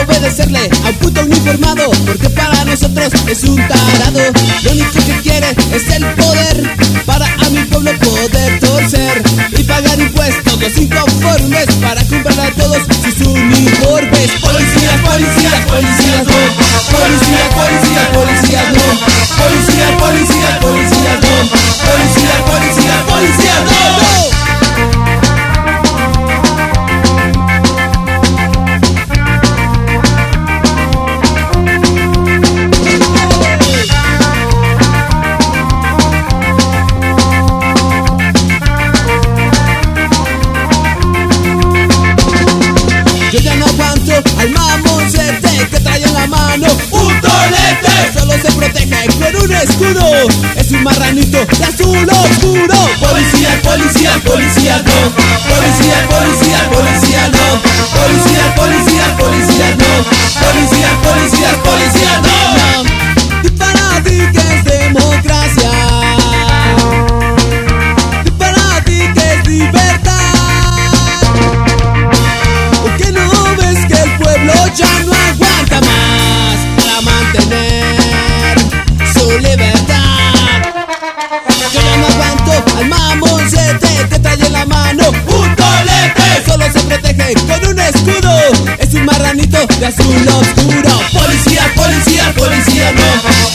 obedecerle a un puto uniformado, porque para nosotros es un tarado. Lo único que quiere es el poder, para a mi pueblo poder torcer y pagar impuestos los inconformes, para comprar a todos sus uniformes. Policías, policías, policías no. Policías, policías, policías no. Policías, policías, policías no. Policías, policías, policías no. Yo ya no aguanto al mamoncete que trae en la mano un tolete. Solo se protege con un escudo, es un marranito de azul oscuro. Policía, policía, policía no. Policía, policía, policía no. Policía, policía, policía no. Policía, policía, policía no. Y para ti que es democracia, y para ti que es libertad. Ya no aguanta más para mantener su libertad. Yo ya no aguanto al mamoncete que trae en la mano un tolete. Solo se protege con un escudo, es un marranito de azul oscuro. Policía, policía, policía no.